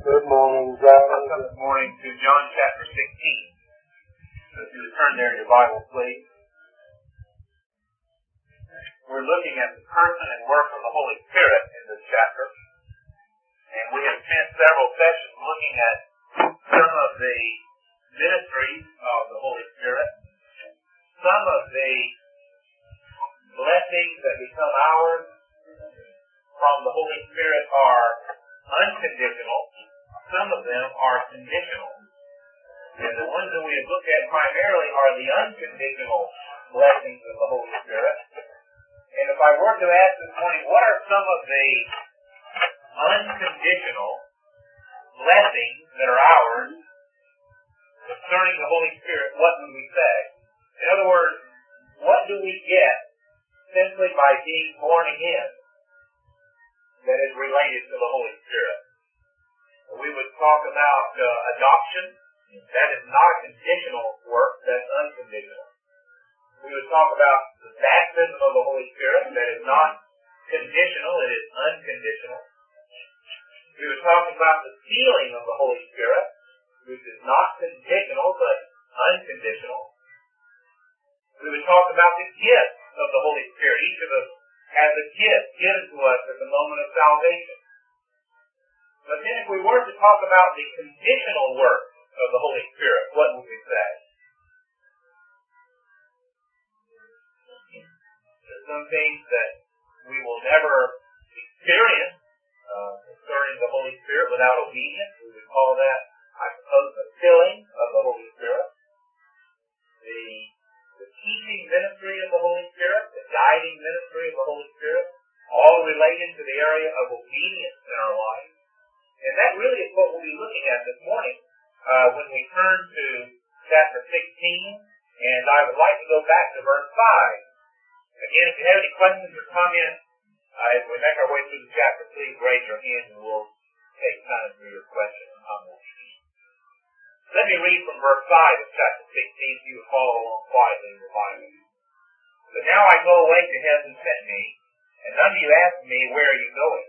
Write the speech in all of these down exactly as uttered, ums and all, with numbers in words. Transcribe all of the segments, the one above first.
Good morning, John. Welcome this morning to John chapter sixteen. So if you would turn there in your Bible, please. We're looking at the person and work of the Holy Spirit in this chapter. And we have spent several sessions looking at some of the ministries of the Holy Spirit. Some of the blessings that become ours from the Holy Spirit are unconditional. Some of them are conditional. And the ones that we have looked at primarily are the unconditional blessings of the Holy Spirit. And if I were to ask this morning, what are some of the unconditional blessings that are ours concerning the Holy Spirit, what would we say? In other words, what do we get simply by being born again that is related to the Holy Spirit? We would talk about uh, adoption. That is not a conditional work, that's unconditional. We would talk about the baptism of the Holy Spirit. That is not conditional, it is unconditional. We would talk about the sealing of the Holy Spirit, which is not conditional, but unconditional. We would talk about the gift of the Holy Spirit. Each of us has a gift given to us at the moment of salvation. But then if we were to talk about the conditional work of the Holy Spirit, what would we say? There's some things that we will never experience uh, concerning the Holy Spirit without obedience. We would call that, I suppose, the filling of the Holy Spirit. The, the teaching ministry of the Holy Spirit, the guiding ministry of the Holy Spirit, all related to the area of obedience in our life. And that really is what we'll be looking at this morning uh, when we turn to chapter sixteen. And I would like to go back to verse five. Again, if you have any questions or comments uh, as we make our way through the chapter, please raise your hand and we'll take time for your questions and comments. Let me read from verse five of chapter sixteen so you will follow along quietly in your Bible. But now I go away to heaven sent me, and none of you ask me, where are you going?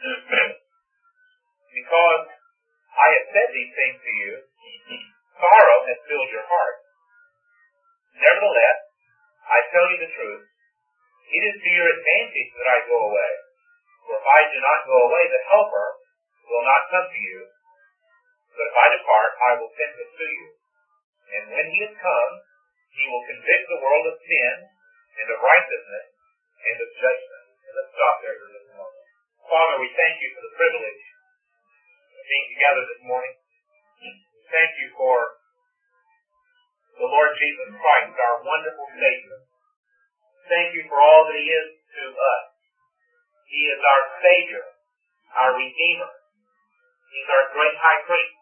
Because I have said these things to you, sorrow has filled your heart. Nevertheless, I tell you the truth, it is to your advantage that I go away. For if I do not go away, the Helper will not come to you. But if I depart, I will send him to you. And when he is come, he will convict the world of sin, and of righteousness, and of judgment. And let's stop there for just a moment. Father, we thank you for the privilege being together this morning. Thank you for the Lord Jesus Christ, our wonderful Savior. Thank you for all that he is to us. He is our Savior, our Redeemer. He's our great high priest.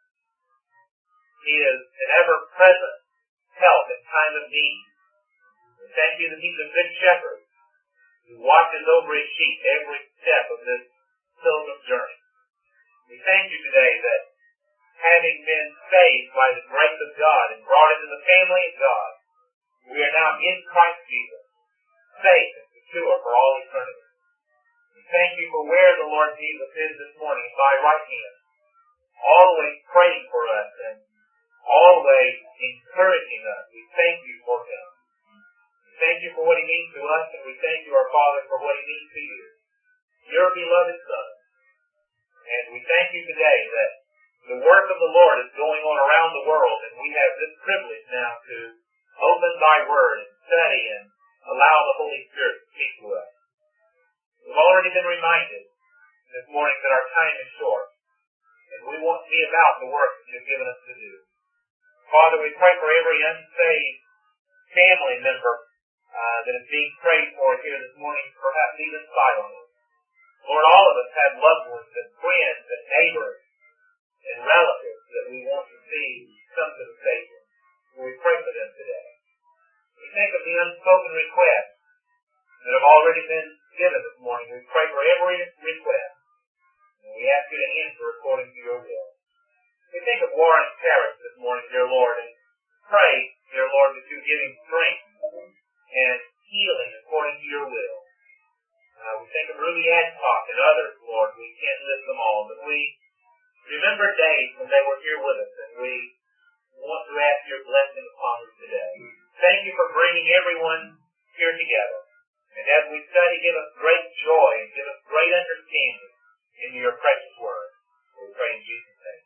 He is an ever-present help in time of need. And thank you that he's a good shepherd who watches over his sheep every step of this pilgrim journey. We thank you today that having been saved by the grace of God and brought into the family of God, we are now in Christ Jesus, safe and secure for all eternity. We thank you for where the Lord Jesus is this morning, by right hand, always praying for us and always encouraging us. We thank you for him. We thank you for what he means to us, and we thank you, our Father, for what he means to you, your beloved Son. And we thank you today that the work of the Lord is going on around the world, and we have this privilege now to open thy word and study and allow the Holy Spirit to speak to us. We've already been reminded this morning that our time is short, and we want to be about the work that you've given us to do. Father, we pray for every unsaved family member uh, that is being prayed for here this morning, perhaps even silently. Lord, all of us have loved ones and friends and neighbors and relatives that we want to see come to the Savior. We pray for them today. We think of the unspoken requests that have already been given this morning. We pray for every request. And we ask you to answer according to your will. We think of Warren Parrish this morning, dear Lord, and pray, dear Lord, that you give him strength and healing according to your will. Uh, we think of Ruby Adcock and others, Lord. We can't list them all, but we remember days when they were here with us, and we want to ask your blessing upon us today. Thank you for bringing everyone here together. And as we study, give us great joy and give us great understanding in your precious word. We pray in Jesus' name.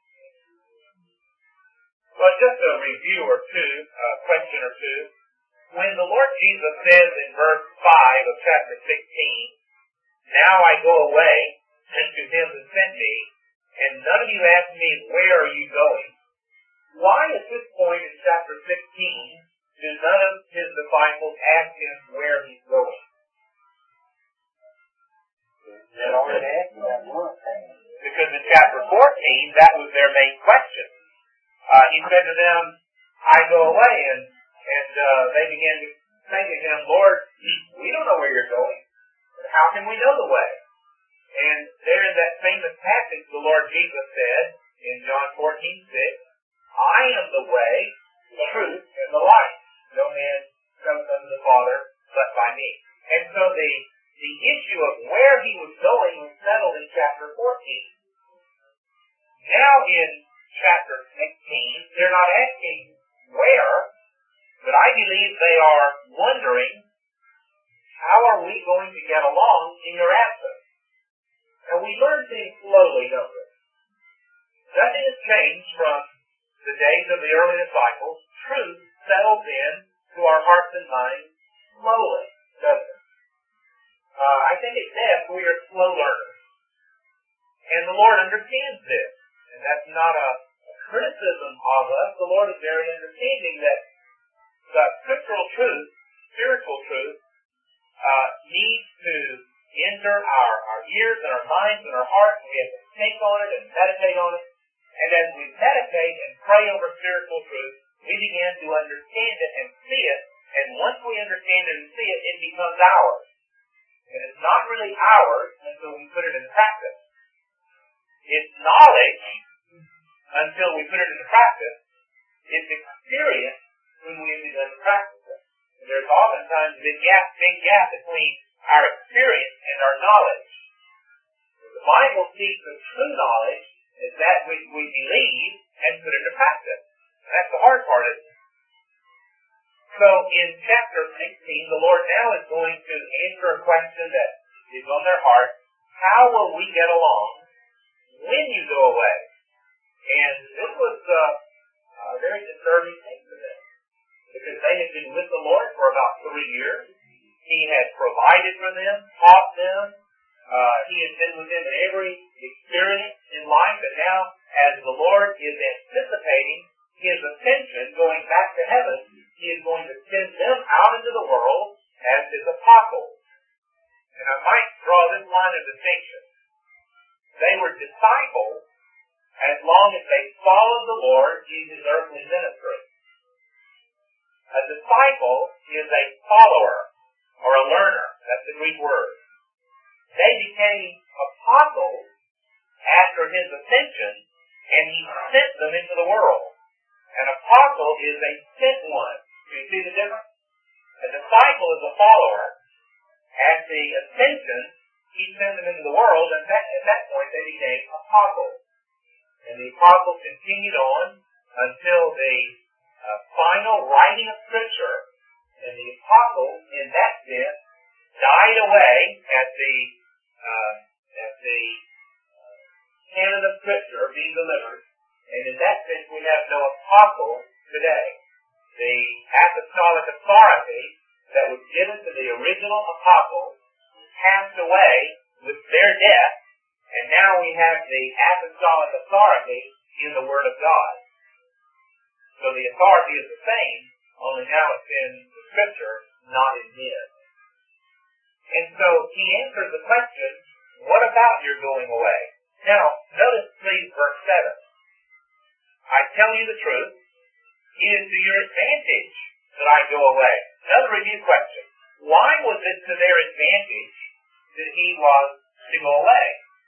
Well, just a review or two, a question or two. When the Lord Jesus says in verse five of chapter sixteen, "Now I go away to him who sent me, and none of you ask me, where are you going?" Why at this point in chapter sixteen do none of his disciples ask him where he's going? Because in chapter fourteen, that was their main question. Uh, he said to them, "I go away," and and uh, they began to say to him, "Lord, we don't know where you're going. How can we know the way?" And there in that famous passage, the Lord Jesus said in John fourteen six, "I am the way, the truth, and the life. No man comes unto the Father but by me." And so the, the issue of where he was going was settled in chapter fourteen. Now in chapter sixteen, they're not asking where, but I believe they are wondering, how are we going to get along in your absence? And we learn things slowly, don't we? Nothing has changed from the days of the early disciples. Truth settles in to our hearts and minds slowly, doesn't it? Uh, I think at best we are slow learners. And the Lord understands this. And that's not a, a criticism of us. The Lord is very understanding that the scriptural truth, spiritual truth, uh, needs to enter our, our ears and our minds and our hearts, and we have to think on it and meditate on it. And as we meditate and pray over spiritual truth, we begin to understand it and see it. And once we understand it and see it, it becomes ours. And it's not really ours until we put it into practice. It's knowledge until we put it into practice. It's experience when we have begun to practice it. And there's oftentimes a big gap, big gap between our experience and our knowledge. The Bible seeks the true knowledge is that which we believe and put into practice. And that's the hard part, isn't it? So in chapter sixteen, the Lord now is going to answer a question that is on their heart. How will we get along when you go away? And this was uh, a very disturbing thing for them, because they had been with the Lord for about three years. He had provided for them, taught them. Uh, he had been with them in every experience in life, and now as the Lord is anticipating his ascension, going back to heaven, he is going to send them out into the world as his apostles. And I might draw this line of distinction. They were disciples as long as they followed the Lord in his earthly ministry. A disciple is a follower or a learner. That's the Greek word. They became apostles after his ascension, and he sent them into the world. An apostle is a sent one. Do you see the difference? A disciple is a follower. At the ascension, he sent them into the world, and that, at that point they became apostles. And the apostles continued on until the uh, final writing of Scripture, and the apostles, in that sense, died away at the uh, at the uh, canon of Scripture being delivered. And in that sense, we have no apostles today. The apostolic authority that was given to the original apostles passed away with their death, and now we have the apostolic authority in the Word of God. So the authority is the same, only now it's in the Scripture, not in men. And so he answers the question, what about your going away? Now, notice please verse seven. I tell you the truth, it is to your advantage that I go away. Another review question. Why was it to their advantage that he was to go away?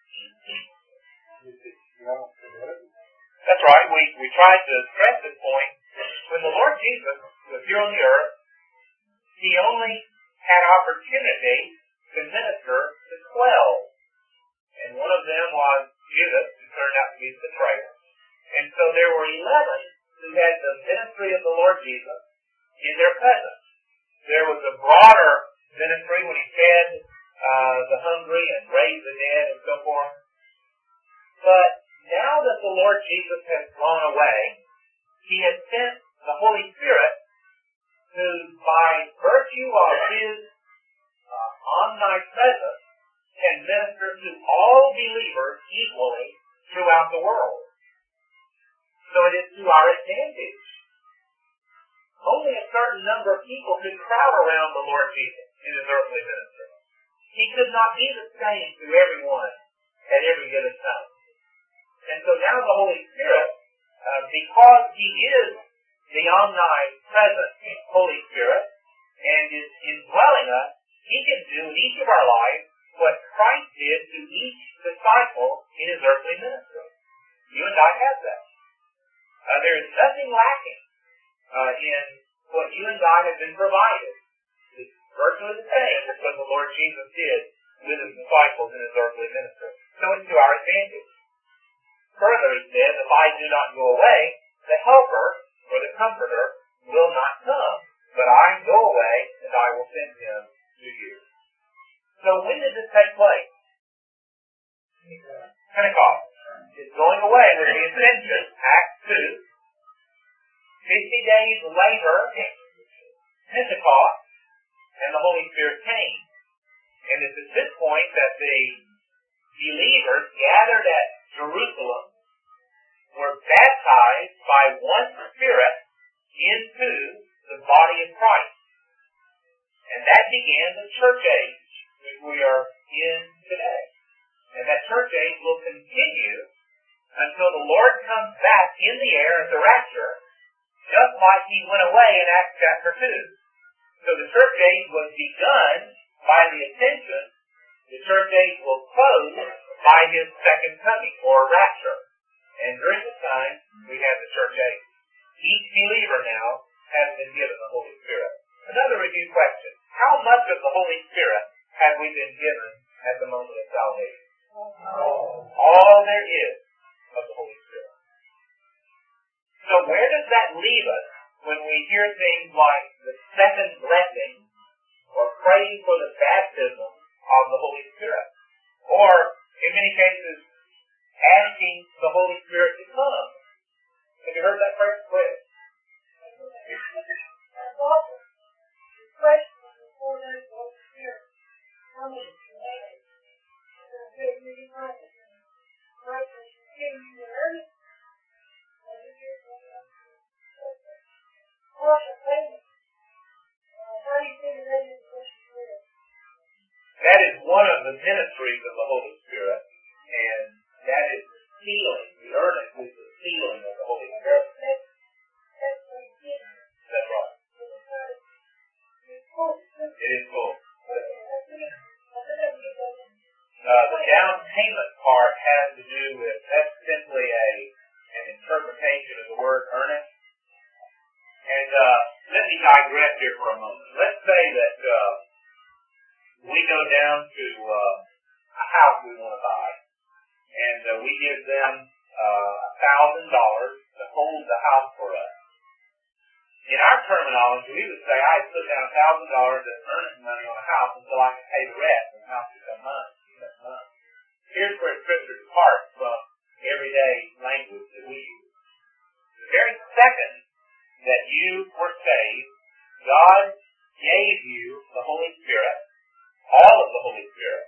That's right. We, we tried to stress this point. When the Lord Jesus was here on the earth, he only had opportunity to minister to twelve. And one of them was Judas, who turned out to his betrayer. And so there were eleven who had the ministry of the Lord Jesus in their presence. There was a broader ministry when he fed uh, the hungry and raised the dead and so forth. But now that the Lord Jesus has gone away, he has sent the Holy Spirit who, by virtue of his uh, omnipresence, can minister to all believers equally throughout the world. So it is to our advantage. Only a certain number of people could crowd around the Lord Jesus in his earthly ministry. He could not be the same to everyone at every given time. And so now the Holy Spirit, uh, because he is the omnipresent Holy Spirit and is indwelling us, he can do in each of our lives what Christ did to each disciple in his earthly ministry. You and I have that. Uh, there is nothing lacking uh, in what you and I have been provided. It's virtually the same as what the Lord Jesus did with his disciples in his earthly ministry. So it's to our advantage. Further, he says, if I do not go away, the Helper, or the Comforter, will not come. But I go away, and I will send him to you. So when did this take place? Pentecost. It's going away with the ascension, Acts two. Fifty days later, Pentecost, and the Holy Spirit came. And it's at this point that the believers gathered at Jerusalem were baptized by one Spirit into the body of Christ. And that began the church age which we are in today. And that church age will continue until the Lord comes back in the air at the rapture, just like he went away in Acts chapter two. So the church age was begun by the ascension. The church age will close by his second coming, or rapture. And during this time, we have the church age. Each believer now has been given the Holy Spirit. Another review question. How much of the Holy Spirit have we been given at the moment of salvation? All, all there is of the Holy Spirit. So where does that leave us when we hear things like the second blessing, or praying for the baptism of the Holy Spirit? Or, in many cases, asking the Holy Spirit to come? Have you heard that prayer? Quick. That's awesome. The question of the Holy Spirit coming to man. And good reading right there. Right when you give me the earth, and you give me the awesome payment. How do you figure that in the Holy Spirit? That is one of the ministries of the Holy Spirit. And that is the sealing. The earnest is the sealing of the Holy Spirit. That's, that's what he did. That's right. It's full. It is full. Uh, Uh, the down payment part has to do with, that's simply a an interpretation of the word earnest. And uh, let me digress here for a moment. Let's say that uh, we go down to uh, a house we want to buy, and uh, we give them uh, one thousand dollars to hold the house for us. In our terminology, we would say, I put down one thousand dollars as earnest money on a house until I can pay the rest, and the house becomes mine. mine. Here's where Scripture departs from everyday language that we use. The very second that you were saved, God gave you the Holy Spirit, all of the Holy Spirit.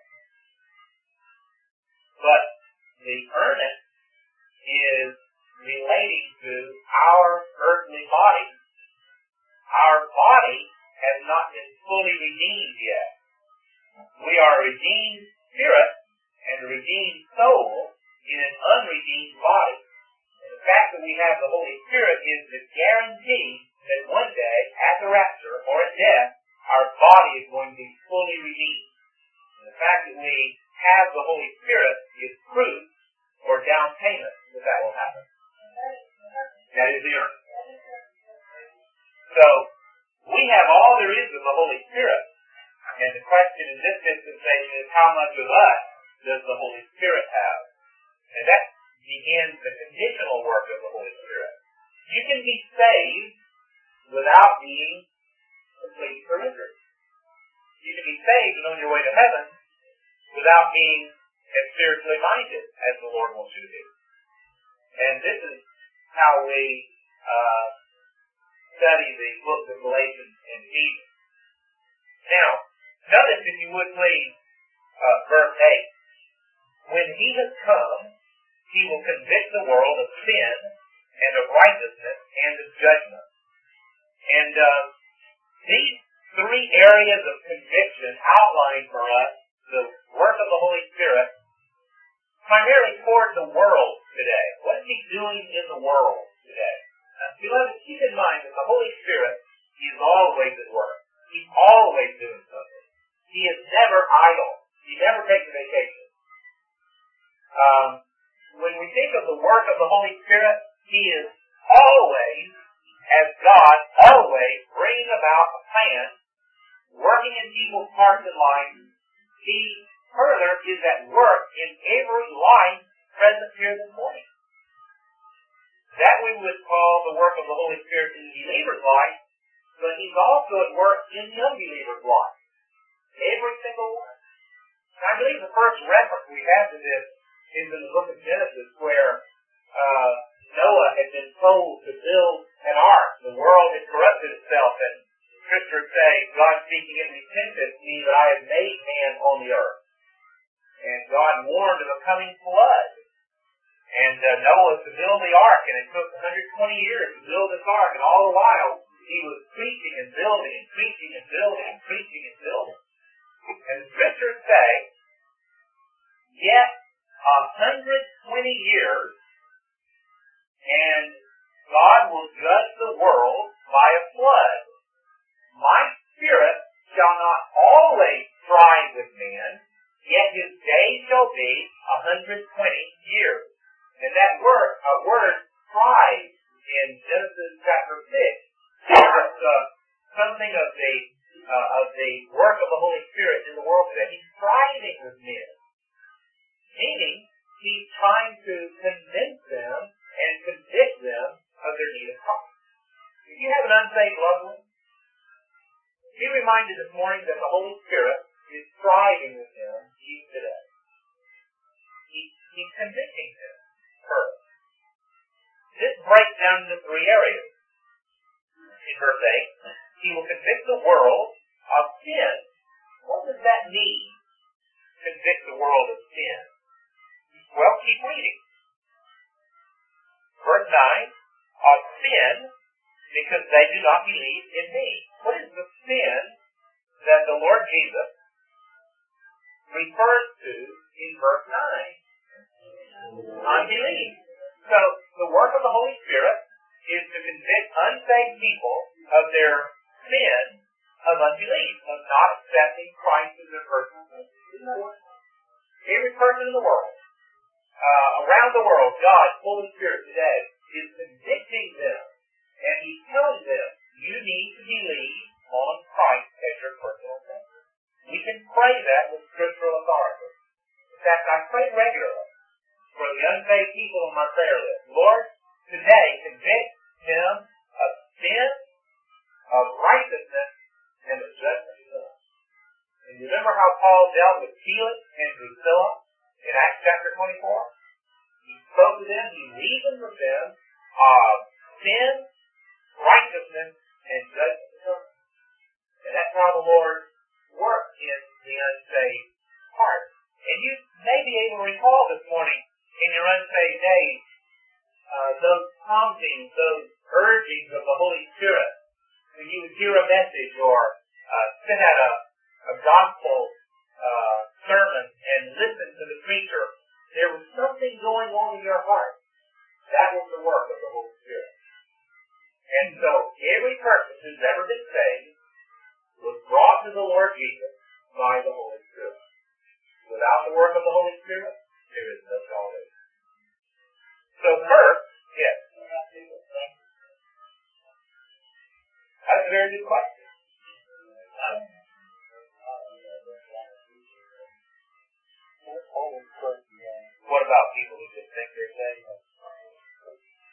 But the earnest is relating to our earthly body. Our body has not been fully redeemed yet. We are a redeemed spirit and a redeemed soul in an unredeemed body. And the fact that we have the Holy Spirit is the guarantee that one day, at the rapture or at death, our body is going to be fully redeemed. And the fact that we have the Holy Spirit is proof or down payment that that will happen. That is the earth. So, we have all there is of the Holy Spirit. And the question in this dispensation is, how much of us does the Holy Spirit have? And that begins work of the Holy Spirit. You can be saved without being completely surrendered. You can be saved and on your way to heaven without being as spiritually minded as the Lord wants you to be. And this is how we uh, study the book of Galatians and Ephesians. Now, notice, if you would please, uh, verse eight. When he has come, he will convict the world of sin and of righteousness and of judgment. And uh, these three areas of conviction outline for us the work of the Holy Spirit primarily toward the world today. What is he doing in the world today? Now, beloved, keep in mind that the Holy Spirit is always at work. He's always doing something. He is never idle. He never takes a vacation. Um, when we think of the work of the Holy Spirit, he is always, as God, always bringing about a plan, working in people's hearts and lives. He further is at work in every life present here this morning. That we would call the work of the Holy Spirit in the believer's life, but he's also at work in the unbeliever's life. Every single one. And I believe the first reference we have to this is in the book of Genesis, where uh, Noah had been told to build an ark. The world had corrupted itself, and scriptures say, God speaking in repentance, me that I have made man on the earth. And God warned of a coming flood. And uh, Noah was to build the ark, and it took one hundred twenty years to build this ark, and all the while he was preaching and building and preaching and building and preaching and building. And the scriptures say, yet one hundred twenty years, and God will judge the world by a flood. My spirit shall not always strive with men, yet his days shall be one hundred twenty years. And that word, a word, strive, in Genesis chapter six, is uh, something of the uh, of the work of the Holy Spirit in the world today. He's striving with men, meaning he's trying to convince them and convict them of their need of Christ. If you have an unsaved loved one, be reminded this morning that the Holy Spirit is striving with them even today. He, he's convicting them first. This breaks down into three areas. In verse eight, he will convict the world of sin. What does that mean, convict the world of sin? Well, keep reading. Verse nine, of sin, because they do not believe in me. What is the sin that the Lord Jesus refers to in verse nine? Unbelief. So, the work of the Holy Spirit is to convict unsaved people of their sin of unbelief, of not accepting Christ as their personal Savior. Every person in the world, uh, around the world, God, Holy Spirit today, is convicting them, and he's telling them, you need to believe on Christ as your personal Savior. We can pray that with scriptural authority. In fact, I pray regularly for the unsaved people on my prayer list. Lord, today convict him of sin, of righteousness, and of judgment to us. And you remember how Paul dealt with Felix and Drusilla in Acts chapter twenty-four? He spoke to them, he reasoned with them of sin, righteousness, and judgment to us. And that's how the Lord worked in the unsaved heart. And you may be able to recall this morning in your unsaved days uh, those promptings, those urgings of the Holy Spirit. When you would hear a message or uh, sit at a, a gospel uh, sermon and listen to the preacher, there was something going on in your heart. That was the work of the Holy Spirit. And so every person who's ever been saved was brought to the Lord Jesus by the Holy Spirit. Without the work of the Holy Spirit, there is no salvation. So first, yes. That's a very good question. What about people who just think they're saved?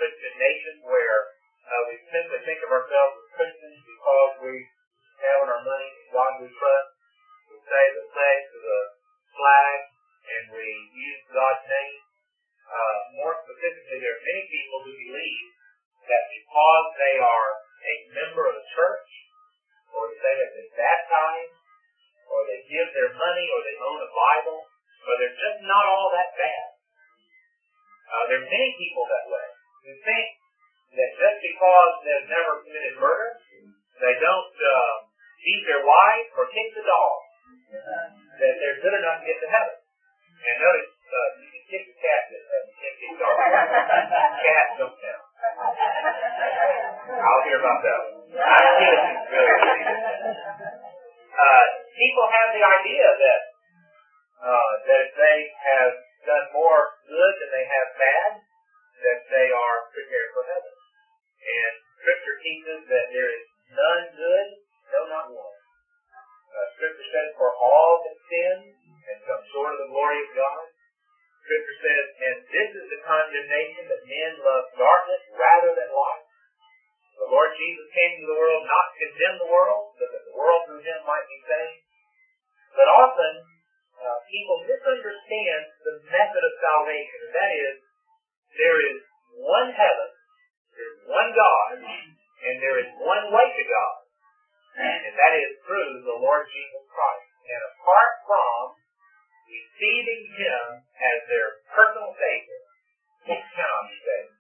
Christian nation where uh, we simply think of ourselves as Christians because we have our money in God we trust. We say the pledge to the flag and we use God's name. Uh, more specifically, there are many people who believe that because they are a member of a church, or they say that they're baptized, or they give their money, or they own a Bible, or they're just not all that bad. Uh, there are many people that way who think that just because they've never committed murder, they don't uh, beat their wife or kick the dog, that they're good enough to get to heaven. And notice, uh, you can kick the cat, but uh, you can't kick the dog. Cats don't count. I'll hear about that one. I'm kidding. Really, really. Uh, people have the idea that uh, that if they have done more good than they have bad, that they are prepared for heaven. And Scripture teaches that there is none good, no, not one. Uh, Scripture says, for all have sinned and come short of the glory of God. Scripture says, and this is the condemnation that men love darkness rather than light. The Lord Jesus came to the world not to condemn the world, so that the world through him might be saved. But often, uh, people misunderstand the method of salvation, and that is, there is one heaven, there is one God, and there is one way to God, and that is through the Lord Jesus Christ. And apart from receiving him as their personal Savior, you cannot be saved.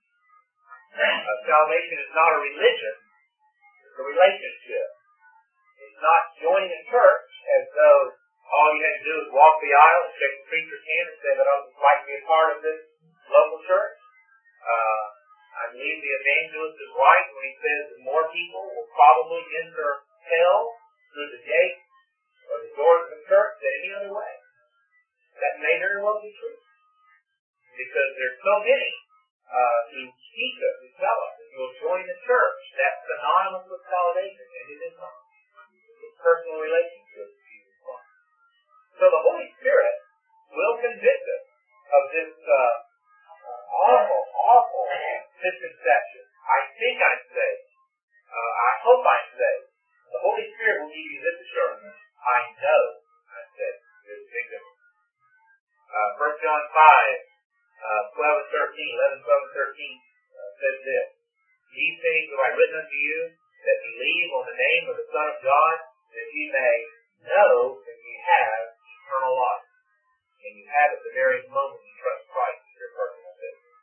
Uh, salvation is not a religion, it's a relationship. It's not joining a church as though all you had to do is walk the aisle and shake the preacher's hand and say that I would like to be a part of this local church. Uh, I believe the evangelist is right when he says that more people will probably enter hell through the gate or the doors of the church than any other way. That may very well be true. Because there's so many uh, who teach us, who tell us that you'll join the church. That's synonymous with salvation, and it is not. It's a personal relationship with Jesus Christ. So the Holy Spirit will convict us of this uh, awful, awful misconception. I think I'm saved. Uh, I hope I'm saved. The Holy Spirit will give you this assurance. I know I'm saved. There's a big difference. Uh, First John five, uh, twelve and thirteen, eleven, twelve and thirteen uh, says this. These things have I written unto you that believe on the name of the Son of God, that ye may know that ye have eternal life. And you have at the very moment you trust Christ as your personal Savior.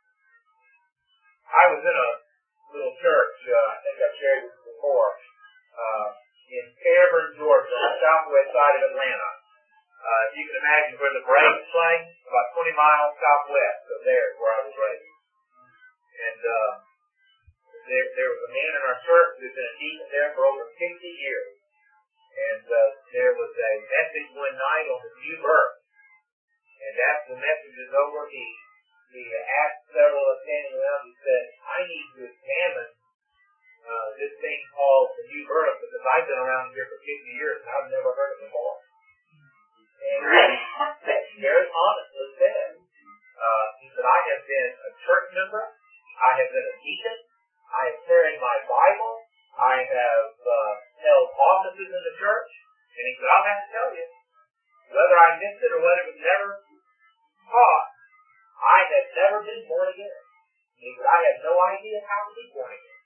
I was in a little church, uh, I think I've shared this before, uh, in Fairburn, Georgia, on the southwest side of Atlanta. Uh, if you can imagine where the Braves play, about twenty miles southwest of there is where I was raised. And uh, there, there was a man in our church who's been a deacon there for over fifty years. And uh, there was a message one night on the new birth. And after the message is over, he, he asked several of standing around, he said, I need to examine uh, this thing called the new birth because I've been around here for fifty years and I've never heard it before. And he very honestly said, uh, he said, I have been a church member, I have been a deacon, I have carried my Bible, I have uh, held offices in the church, and he said, I'll have to tell you, whether I missed it or whether it was never taught, I have never been born again. And he said, I have no idea how to be born again.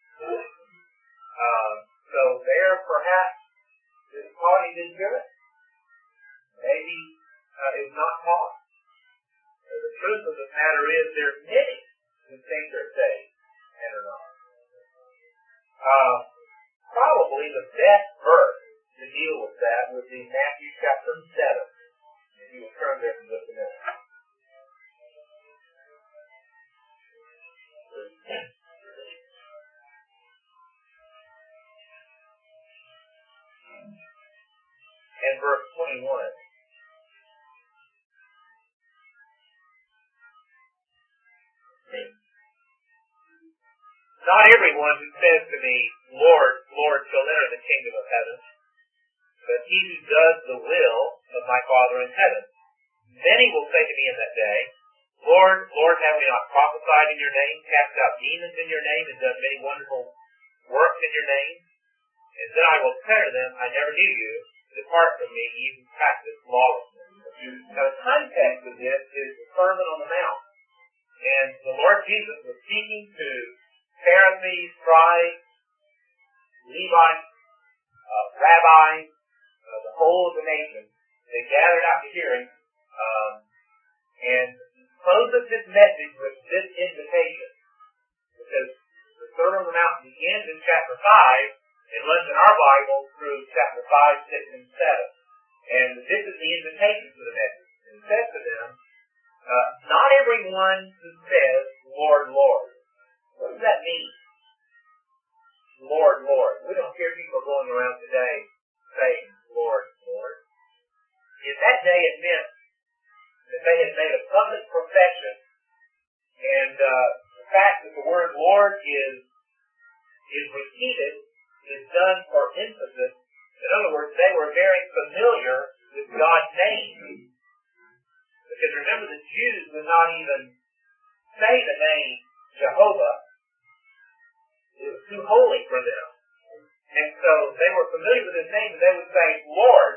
Uh, so there, perhaps, this party didn't hear it. Maybe uh, it's not taught. Uh, the truth of the matter is there are many who think they're saved and are not. Uh, probably the best verse to deal with that would be Matthew chapter seven. If you will turn there for just a minute. And verse twenty-one. Not everyone who says to me, Lord, Lord, shall enter the kingdom of heaven, but he who does the will of my Father in heaven. Then he will say to me in that day, Lord, Lord, have we not prophesied in your name, cast out demons in your name, and done many wonderful works in your name? And then I will say to them, I never knew you. Depart from me, ye who practice lawlessness. Now the context of this is the Sermon on the Mount. And the Lord Jesus was speaking to Pharisees, scribes, Levites, uh, rabbis, uh, the whole of the nation. They gathered out to hear him, um, and closes his message with this invitation. Because the Sermon on the Mount begins in chapter five and runs in our Bible through chapter five, six, and seven. And this is the invitation to the message. And it says to them, uh, not everyone who says, Lord, Lord. What does that mean? Lord, Lord. We don't hear people going around today saying, Lord, Lord. In that day it meant that they had made a public profession, and uh, the fact that the word Lord is is repeated is done for emphasis. In other words, they were very familiar with God's name. Because remember, the Jews would not even say the name Jehovah. It was too holy for them. And so they were familiar with his name, and they would say, Lord.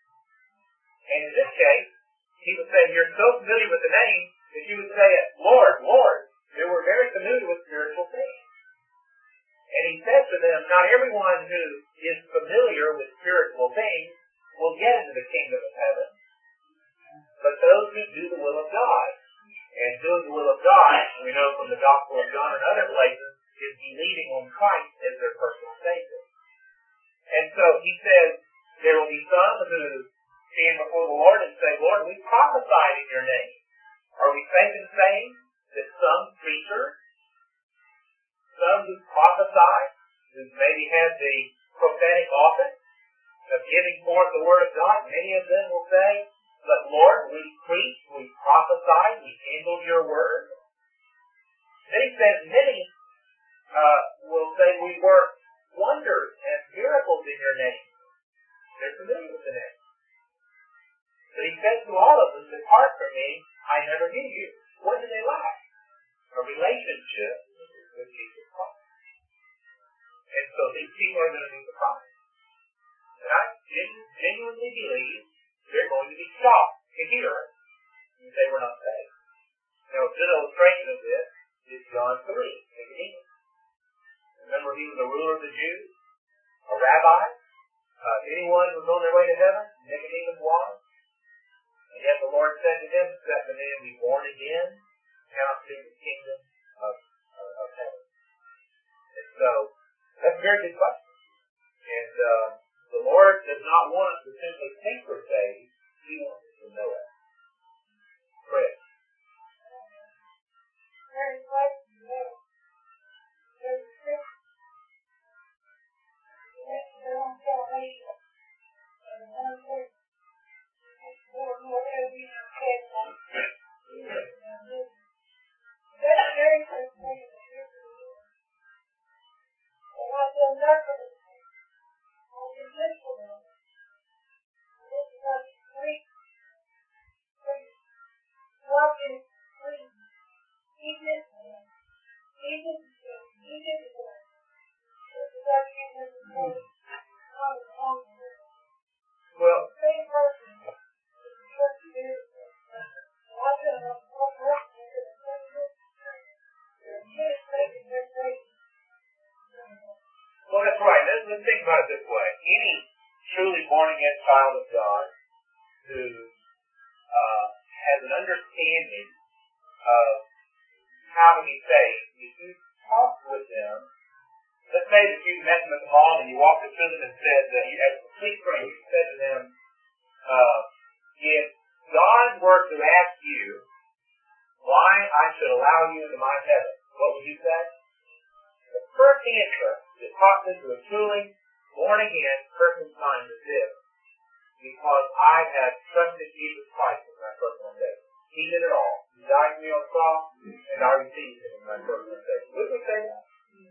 And in this case, he would say, you're so familiar with the name that you would say it, Lord, Lord. They were very familiar with spiritual things. And he says to them, not everyone who is familiar with spiritual things will get into the kingdom of heaven, but those who do the will of God. And doing the will of God, we know from the Gospel of John and other places, is believing on Christ as their personal Savior. And so he says, there will be some who stand before the Lord and say, Lord, we prophesied in your name. Are we safe in saying that some preachers, some who prophesy, who maybe have the prophetic office of giving forth the word of God, many of them will say, but Lord, we preached, we prophesied, we handled your word. Then he says, many uh, will say, we worked wonders and miracles in your name. They're familiar with the name. But he says to all of them, depart from me, I never knew you. What do they lack? A relationship with Jesus Christ. And so these people are going to meet the promise. And I genu- genuinely believe they're going to be shocked to hear it if they were not saved. Now, a good illustration of this is John three, Nicodemus. Remember, he was a ruler of the Jews, a rabbi. Uh, anyone who was on their way to heaven, Nicodemus was. And yet the Lord said to him, except the man be born again, cannot see the kingdom of, of, of heaven. And so, that's a very good question. And uh, the Lord does not want us to simply think we're saved. He wants us to know it. Chris. Very question, yes. There's six. Their own salvation. And one thing. Lord, Lord, every now and then. That's a very first thing to hear from the Lord. And I've done that for them. I've been good for them. And this is what you preach. Walk in free. Jesus, Jesus, Jesus is Lord. This is our kingdom of God. God is all good. Well, Same person. Church beautiful. I've done a lot of work in the same group. They're taking their faith. well, that's right. Let's, let's think about it this way. Any truly born-again child of God who uh, has an understanding of how to be saved, if you talk with them, let's say that you met them at the mall and you walked up to them and said that you had a complete stranger, you said to them, uh, if God were to ask you why I should allow you into my heaven, what would you say? The first answer that pops into a truly born-again person's mind is this: because I have trusted Jesus Christ as my personal Savior. He did it all. He died for me on the cross, and I received him as my personal Savior. Would we say that?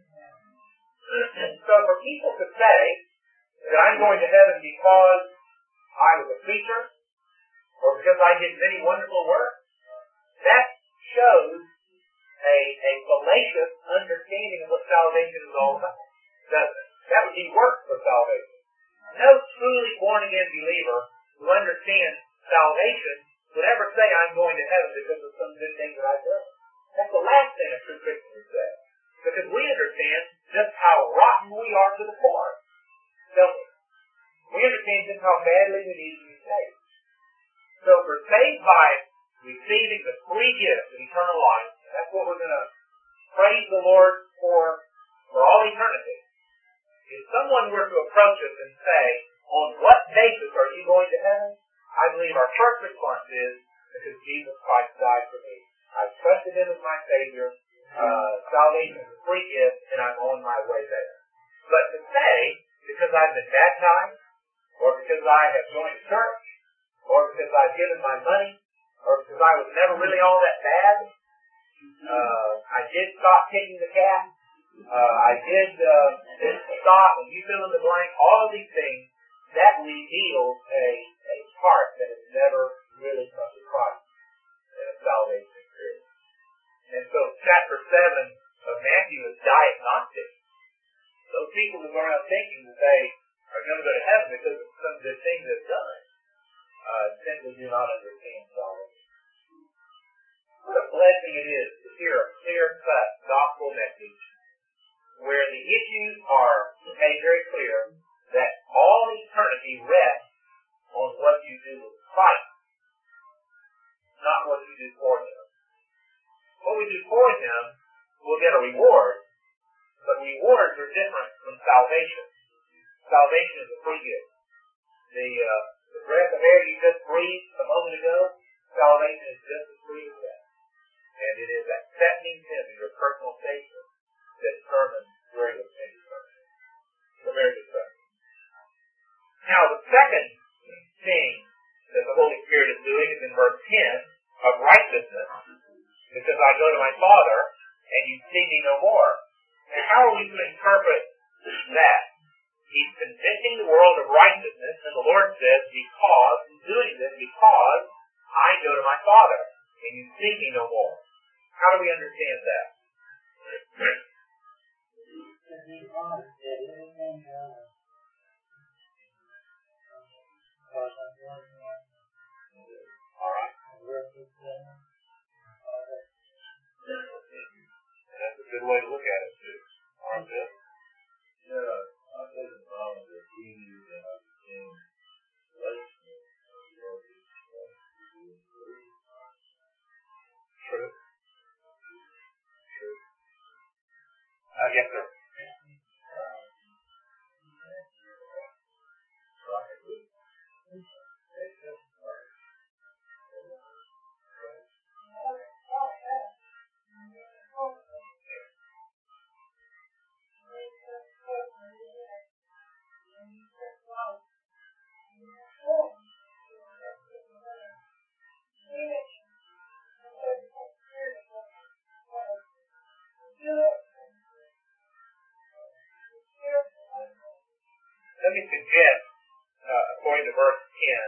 So for people to say that I'm going to heaven because I was a preacher, or because I did many wonderful works, that shows a, a fallacious understanding of what salvation is all about, doesn't it? That would be works for salvation. No truly born-again believer who understands salvation would ever say, I'm going to heaven because of some good thing that I've done. That's the last thing a true Christian would say. Because we understand just how rotten we are to the core, don't we? We understand just how badly we need to be saved. So if we're saved by receiving the free gift of eternal life, and that's what we're going to praise the Lord for for all eternity. If someone were to approach us and say, on what basis are you going to heaven? I believe our first response is, because Jesus Christ died for me. I've trusted Him as my Savior. Uh, salvation is a free gift, and I'm on my way there. But to say, because I've been baptized, or because I have joined a church, or because I've given my money, or because I was never really all that bad, uh, I did stop kicking the cat, uh, I did uh, stop, and you fill in the blank, all of these things, that reveals a, a heart that has never really come to Christ in a salvation experience. And so chapter seven of Matthew is diagnostic. Those people who go around thinking that they are going to go to heaven because of some good thing they've done, uh, simply do not understand salvation. What a blessing it is to hear a clear-cut gospel message where the issues are made very clear that all eternity rests on what you do with Christ, not what you do for Him. What we do for Him, we'll get a reward, but rewards are different from salvation. Salvation is a free gift. The, uh, the breath of air you just breathed a moment ago, salvation is just as free as that. And it is accepting Him as your personal Savior that determines where you'll spend eternity. It's a very good question. Now, the second thing that the Holy Spirit is doing is in verse ten of righteousness. Because I go to my Father, and you see me no more. And how are we to interpret that? He's convicting the world of righteousness, and the Lord says, because, in doing this, because I go to my Father, and you see me no more. How do we understand that? All right. That's a good way to look at it, too. Aren't it? Yeah, I think the problem that we use in our team relationship True. True. Uh, yes, sir. Let me suggest, uh, according to verse ten,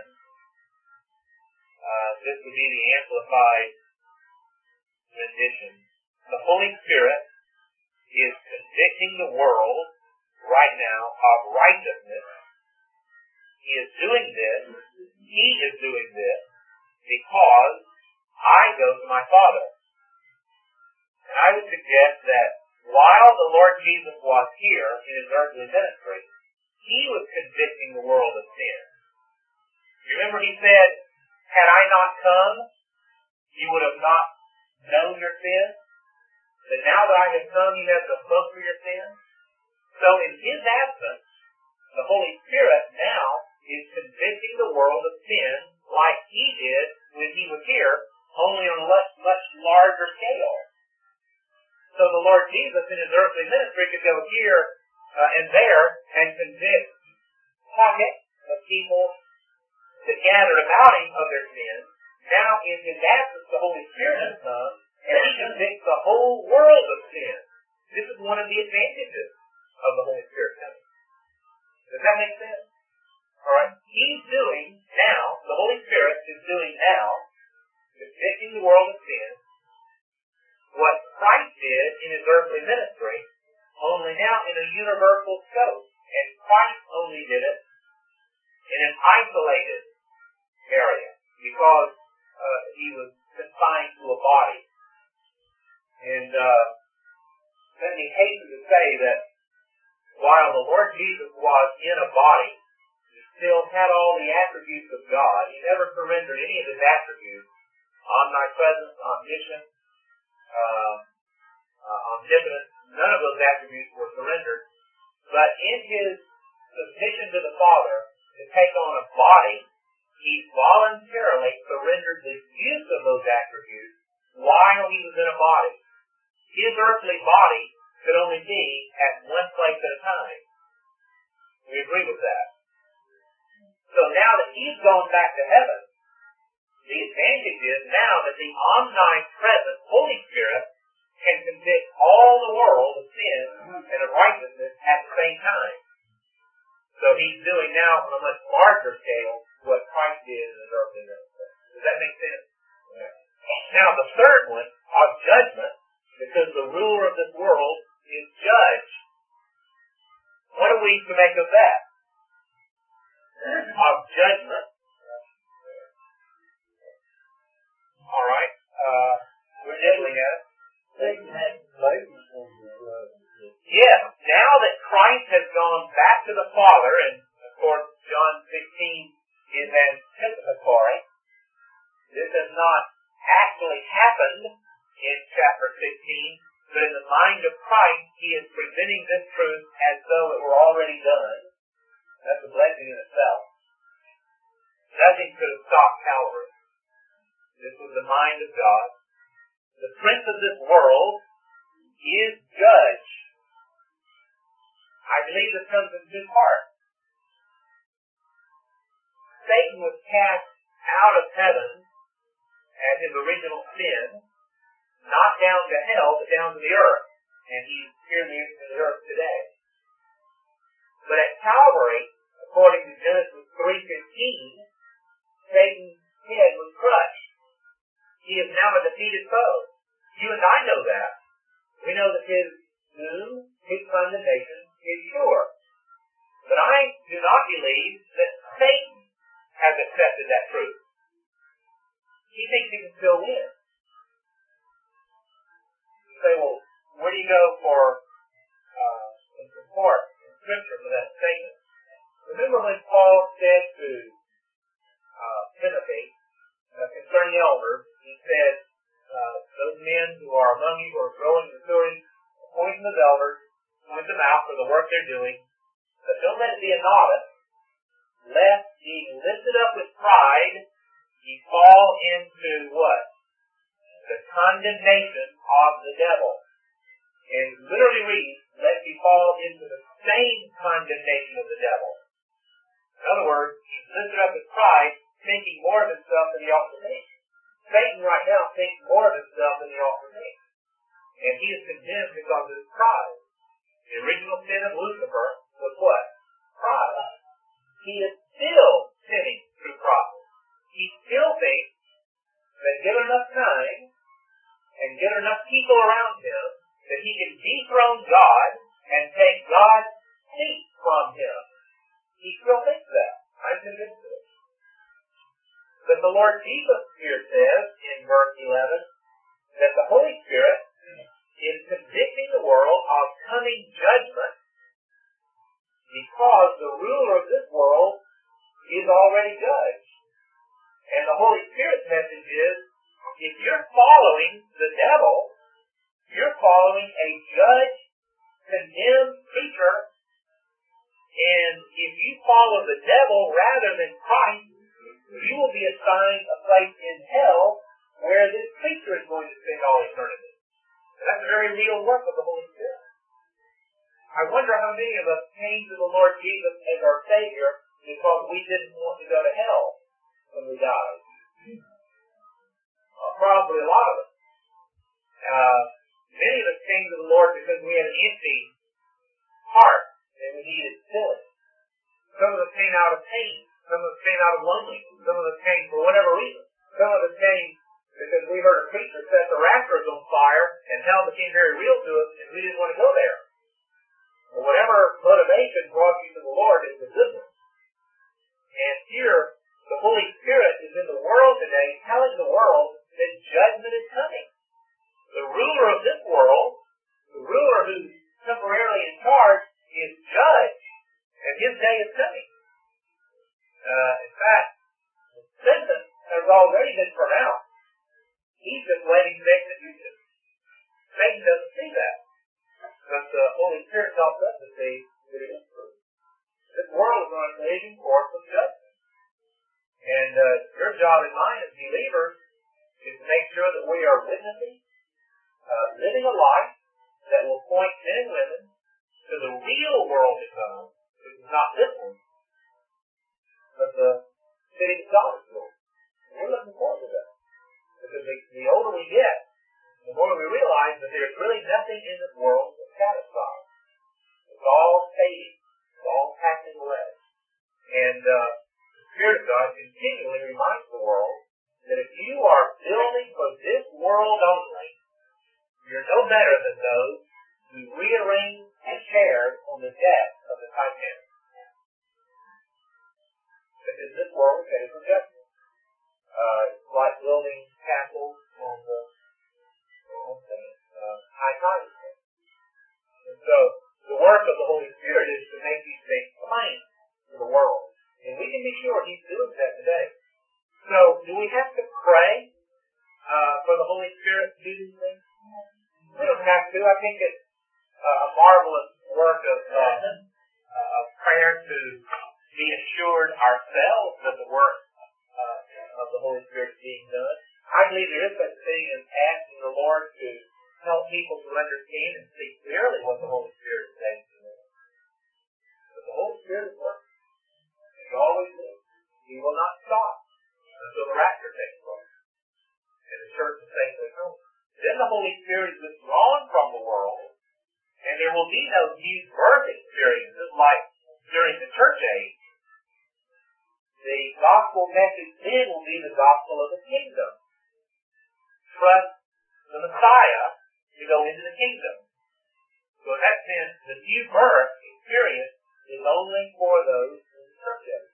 uh, this would be the amplified rendition. The Holy Spirit is convicting the world right now of righteousness. He is doing this, He is doing this, because I go to my Father. And I would suggest that while the Lord Jesus was here in His earthly ministry, He was convicting the world of sin. Remember He said, had I not come, you would have not known your sin. But now that I have come, you have no hope for your sin. So in His absence, the Holy Spirit now is convicting the world of sin like He did when He was here, only on a much, much larger scale. So the Lord Jesus in His earthly ministry could go here uh, and there and convict pockets of people that gathered about Him of their sins. Now in His absence, the Holy Spirit has come, and He convicts the whole world of sin. This is one of the advantages of the Holy Spirit coming. Does that make sense? Alright, He's doing now, the Holy Spirit is doing now, convicting the world of sin, universal scope. And Christ only did it in an isolated area because uh, he was confined to a body. And uh, let me hasten to say that while the Lord Jesus was in a body, he still had all the attributes of God. He never surrendered any of his attributes: omnipresence, omniscience, uh, uh, omnipotence. None of those attributes were surrendered. But in his submission to the Father to take on a body, he voluntarily surrendered the use of those attributes while he was in a body. His earthly body could only be at one place at a time. We agree with that. So now that he's gone back to heaven, the advantage is now that the omnipresent Holy Spirit can convict all the world of sin and of righteousness at the same time. So he's doing now on a much larger scale what Christ did in his earthly ministry. Does that make sense? Yeah. Now the third one, of judgment, because the ruler of this world is judge. What are we to make of that? Of judgment. All right. Uh, we're dealing at it. Yes. Now that Christ has gone back to the Father, and of course John sixteen is anticipatory. This has not actually happened in chapter sixteen, but in the mind of Christ, he is presenting this truth as though it were already done. That's a blessing in itself. Nothing could have stopped Calvary. This was the mind of God. The prince of this world is judge. I believe this comes in two parts. Satan was cast out of heaven at his original sin, not down to hell, but down to the earth. And he's here in the earth today. But at Calvary, according to Genesis three fifteen, Satan's head was crushed. He is now a defeated foe. You and I know that. We know that his doom, his condemnation, is sure. But I do not believe that Satan has accepted that truth. He thinks he can still win. You say, well, where do you go for uh, some support in Scripture for that statement? Remember when Paul said to uh, Timothy uh, concerning elders, he said, uh, those men who are among you who are growing in maturity, appoint them as elders, point them out for the work they're doing, but don't let it be a novice, lest being lifted up with pride, ye fall into what? The condemnation of the devil. And literally reads, lest ye fall into the same condemnation of the devil. In other words, he's lifted up with pride, thinking more of himself than he ought to think. Satan right now thinks more of himself than he ought to think. And he is condemned because of his pride. The original sin of Lucifer was what? Pride. He is still sinning through pride. He still thinks that given enough time and given enough people around him that he can dethrone God and take God's seat from him. He still thinks that. I'm convinced of it. But the Lord Jesus here says in verse eleven that the Holy Spirit is convicting the world of coming judgment because the ruler of this world is already judged. And the Holy Spirit's message is, if you're following the devil, you're following a judge, condemned preacher, and if you follow the devil rather than Christ, you will be assigned a place in hell where this preacher is going to spend all eternity. And that's a very real work of the Holy Spirit. I wonder how many of us came to the Lord Jesus as our Savior because we didn't want to go to hell when we died. Uh, probably a lot of us. Uh, many of us came to the Lord because we had an empty heart and we needed filling. Some of us came out of pain. Some of us came out of loneliness. Some of us came for whatever reason. Some of us came because we heard a preacher set the rafters on fire and hell became very real to us and we didn't want to go there. Or whatever salvation brought you to the Lord is a good one. And here, the Holy Spirit is in the world today telling the world that judgment is coming. The ruler of this world, the ruler who's temporarily in charge, is judged, and his day is coming. Uh, in fact, the sentence has already been pronounced. He's just waiting for execution. Satan doesn't see that. But the Holy Spirit helps us to see that it is true. This world is on a collision course of judgment. And uh, your job and mine as believers is to make sure that we are witnessing, uh, living a life that will point men and women to the real world to come, which is not this one, but the city of God is built. We're looking forward to that. Because the, the older we get, the more we realize that there's really nothing in this world that satisfies. It's all fading. It's all passing away. And uh, the Spirit of God continually reminds the world that if you are building for this world only, you're no better than those who rearrange the chairs on the deck of the Titanic. Because this world is headed for judgment. Uh, it's like building castles on the on the uh, high tide. And so, the work of the Holy Spirit is to make these things plain to the world. And we can be sure He's doing that today. So, do we have to pray uh, for the Holy Spirit to do these things? We don't have to. I think it's uh, a marvelous work of, uh, uh, of prayer to be assured ourselves that the work uh, of the Holy Spirit is being done. I believe there is such a thing as asking the Lord to help people to understand and see clearly what the Holy Spirit is saying to them. But the Holy Spirit is working. He always is. He will not stop until the rapture takes place. And the church is safely home. Then the Holy Spirit is withdrawn from the world, and there will be no new birth experiences like during the church age. The gospel message then will be the gospel of the kingdom. Trust the Messiah to go into the kingdom. So in that sense, the new birth experience is only for those in the church age.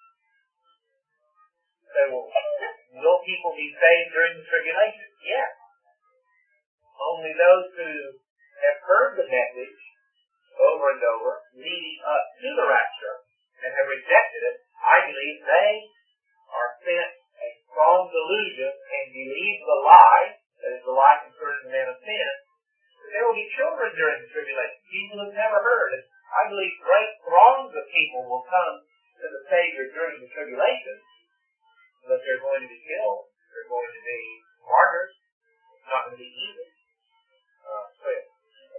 So will, will people be saved during the tribulation? Yes. Only those who have heard the message over and over, leading up to the rapture, and have rejected it, I believe they are sent a strong delusion and believe the lie, that is the lie concerning the man of sin, that there will be children during the tribulation, people who have never heard. And I believe great throngs of people will come to the Savior during the tribulation, but they're going to be killed. They're going to be martyrs. It's not going to be easy. Uh, so yeah.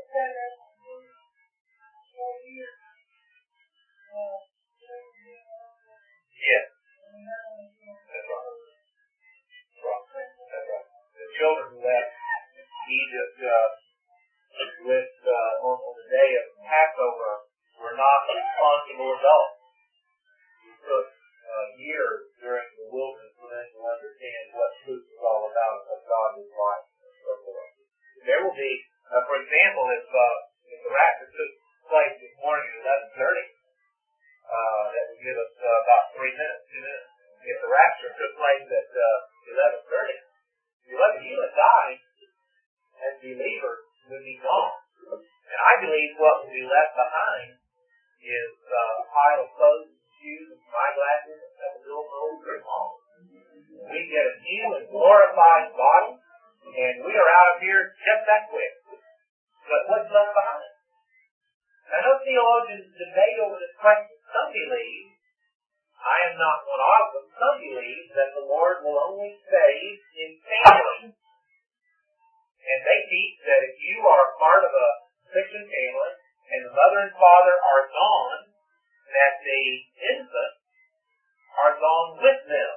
Yes. That's right. That's right. That's right. The children who left Egypt uh, with uh, on, on the day of Passover were not responsible adults. It took uh, years during the wilderness for them to understand what truth was all about and what God was like and so forth. There will be, uh, for example, if, uh, if the rapture took place this morning at eleven thirty, uh, that would give us uh, about three minutes, two minutes. If the rapture took place at uh, eleven thirty, eleven you and I, as believers, would be gone. And I believe what will be left behind is uh, a pile of clothes, shoes, and eyeglasses, and some little old drink home. We get a new and glorified body, and we are out of here just that quick. But what's left behind? I know theologians debate over this question. Some believe, I am not one of them, some believe that the Lord will only save in family. And they teach that if you are part of a Christian family, and the mother and father are gone, that the infants are gone with them.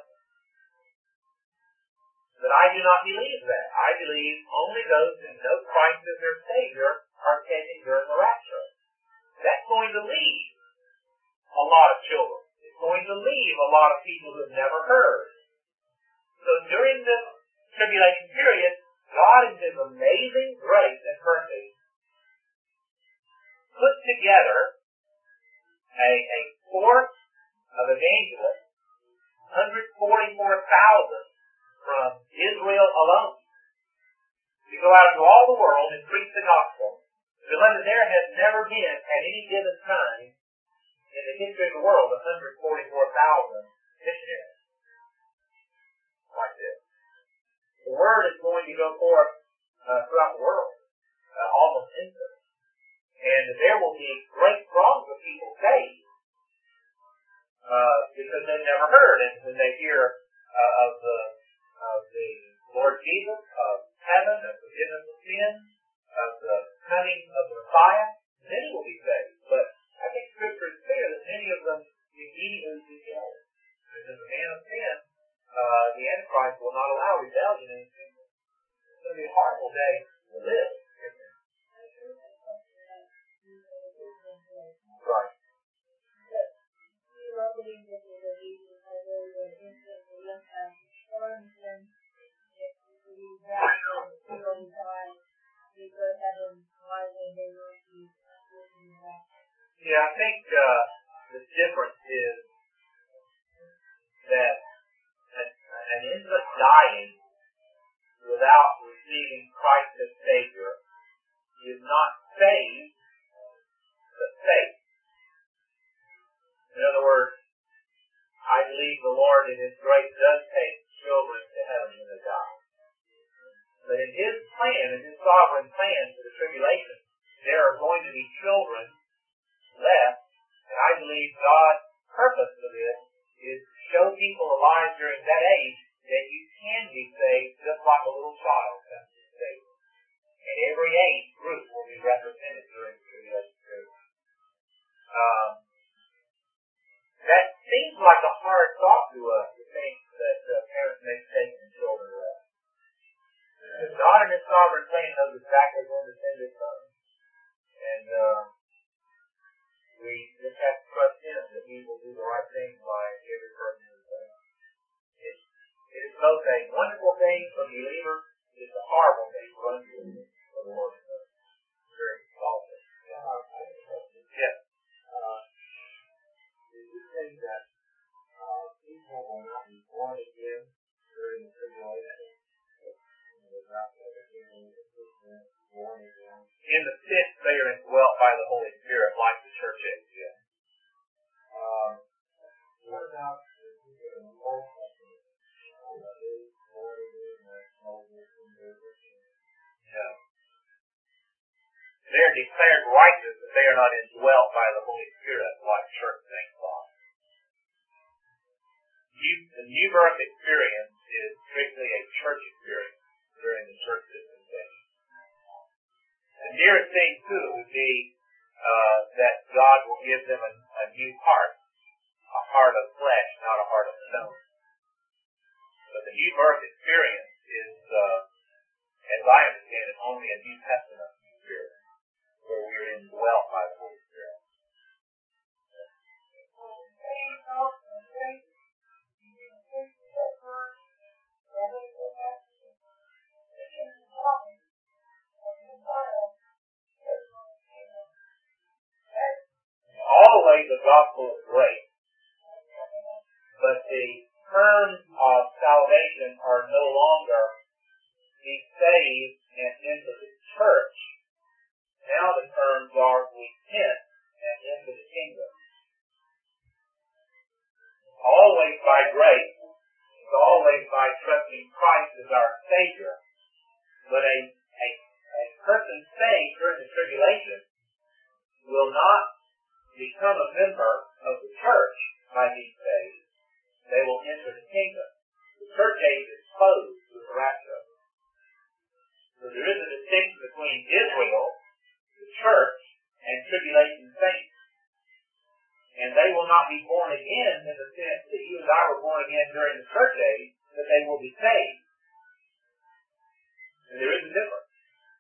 But I do not believe that. I believe only those who know Christ as their Savior are taken during the rapture. That's going to leave a lot of children. It's going to leave a lot of people who have never heard. So during this tribulation period, God in His amazing grace and mercy put together a, a force of evangelists, one hundred forty-four thousand from Israel alone, to go out into all the world and preach the gospel. Beloved, there has never been, at any given time, in the history of the world, one hundred forty-four thousand missionaries like this. The word is going to go forth uh, throughout the world, uh, almost instantly. And there will be great throngs of people saved uh, because they've never heard. And when they hear uh, of the of the Lord Jesus, of heaven, of forgiveness of sin, of the coming of the Messiah, many will be saved. But I think Scripture is clear that many of them immediately be killed. Because the man of sin, uh, the Antichrist, will not allow rebellion in his kingdom. It's going to be a horrible day to live. Right. Yeah, I think uh, the difference is that an, an infant dying without receiving Christ as Savior is not saved, but safe. In other words, I believe the Lord in His grace does take children to heaven when they die. But in His plan, in His sovereign plan for the tribulation, there are going to be children left, and I believe God's purpose for this is to show people alive during that age that you can be saved just like a little child can be saved. And every age group will be represented during the tribulation period. Um, that seems like a hard thought to us, to think that uh, parents may take their children away. Because God in His sovereign plan knows exactly when to send His Son. And uh, we just have to trust Him that He will do the right thing by every person who does. It, it is both a wonderful thing for the believer, it's a horrible thing for unbelievers for the Lord. Very awful. Yeah. I have a question. Yes. Uh, did you say that uh, people will not be born again during the tribulation? In the pit, they are indwelt by the Holy Spirit, like the church age. Yeah. Um, what about the people in the Old Testament? Yeah. They are declared righteous, but they are not indwelt by the Holy Spirit, like church saints are. The new birth experience is strictly a church experience during the church dispensation. The nearest thing to it would be uh, that God will give them a, a new heart, a heart of flesh, not a heart of stone. But the new birth experience is, uh, as I understand it, only a New Testament experience, where we are indwelt by the Holy Spirit. Always the gospel is great, but the terms of salvation are no longer be saved and into the church. Now the terms are repent and into the kingdom. Always by grace, it's always by trusting Christ as our Savior. But a, a, a person saved during the tribulation will not become a member of the church by being saved. They will enter the kingdom. The church age is closed with the rapture. So there is a distinction between Israel, the church, and tribulation saints. And they will not be born again in the sense that you and I were born again during the church age, but they will be saved. And there is a difference.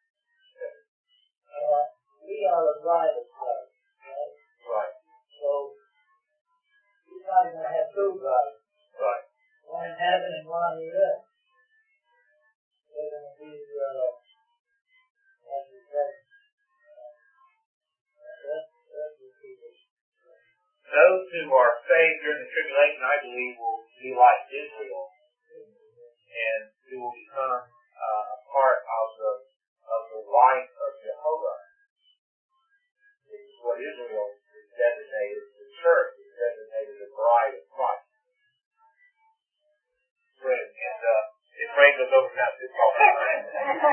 Uh, we are the bride of Christ, right? Right. So, we're not going to have two brides. Right. One in heaven and one on the earth. They're going to be, uh, as you said, uh, earth, earthly people. those who are saved during the tribulation, I believe, will be like Israel, and who will become uh, a part of the of the life of Jehovah. This is what Israel is designated. The church is designated the bride of Christ. Friends, and uh, it brings us over now. It's all right.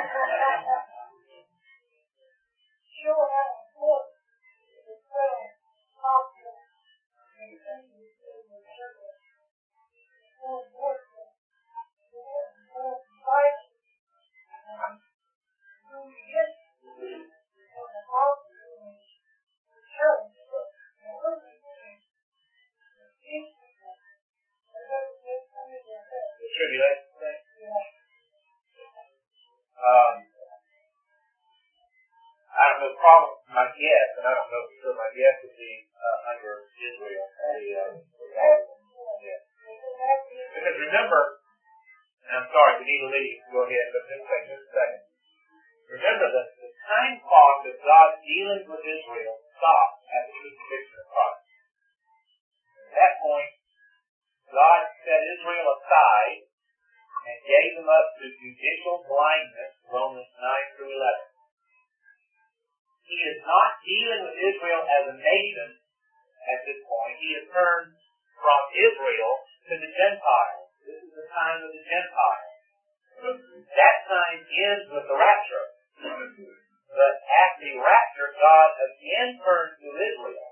Sure, how important is the prayer gospel and things in the church. It's more important. More, more vital. Who gets on the gospel in the church, and looking at it, it's The tribulation thing. yeah. Um, I don't know, probably my guess, and I don't know for sure, my guess would be uh, under Israel. The, uh, yeah. Because remember, and I'm sorry, we need to leave. Go ahead, but just take just a second. Remember that the time clock of God dealing with Israel stopped at the crucifixion of Christ. At that point, God set Israel aside and gave them up to judicial blindness, Romans nine through eleven. He is not dealing with Israel as a nation at this point. He has turned from Israel to the Gentiles. This is the time of the Gentiles. That time ends with the rapture. But at the rapture, God again turns to Israel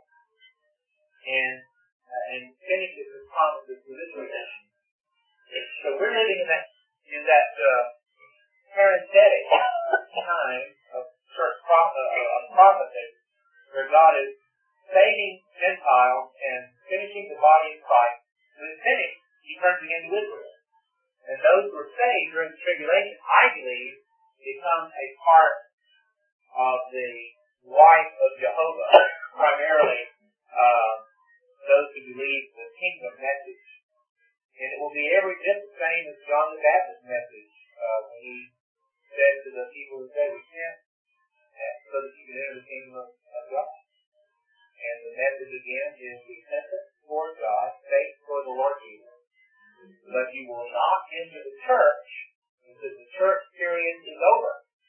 and uh, and finishes his promises to Israel. So we're living in that in that uh, parenthetic time of church pro- uh, of prophecy, where God is saving Gentiles and finishing the body of Christ. When it's finished, he turns again to Israel. And those who are saved during the tribulation, I believe, become a part of the wife of Jehovah, primarily uh, those who believe the kingdom message. And it will be every bit the same as John the Baptist's message uh, when he said to the people who said, repent so that you can enter the kingdom of, of God. And the message again is repentance toward God, faith toward the Lord Jesus. But you will not enter the church until the church period is over.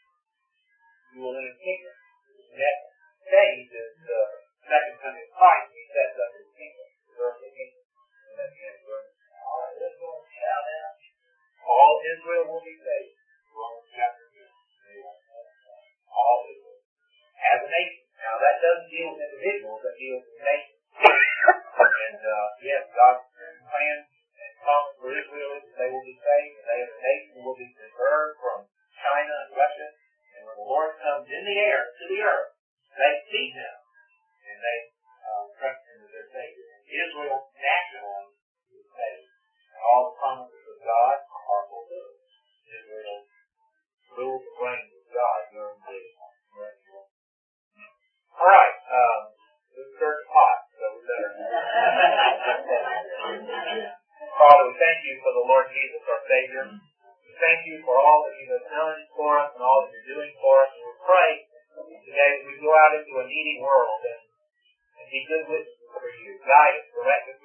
You will enter the kingdom. And that stage is the second coming of Christ. He sets up his kingdom, the earthly kingdom. And that's the end of verse. All right, let's go and shout out. All Israel will be saved. Romans chapter two. All Israel. As a nation. Now that doesn't deal with individuals, that deals with nations. And uh, yes, God's plan and promise for Israel is that they will be saved, and they as a nation will be preserved from China and Russia. And when the Lord comes in the air to the earth, they see him and they uh, trust him as their Savior. Israel nationally is saved. And all the promises of God are fulfilled. Israel rules and reigns with God during the reign. All right, um, this church hot, so we better. Father, we thank you for the Lord Jesus, our Savior. We thank you for all that you have done for us and all that you're doing for us. And we pray today that we go out into a needy world and, and be good witnesses for you. Guide us, direct us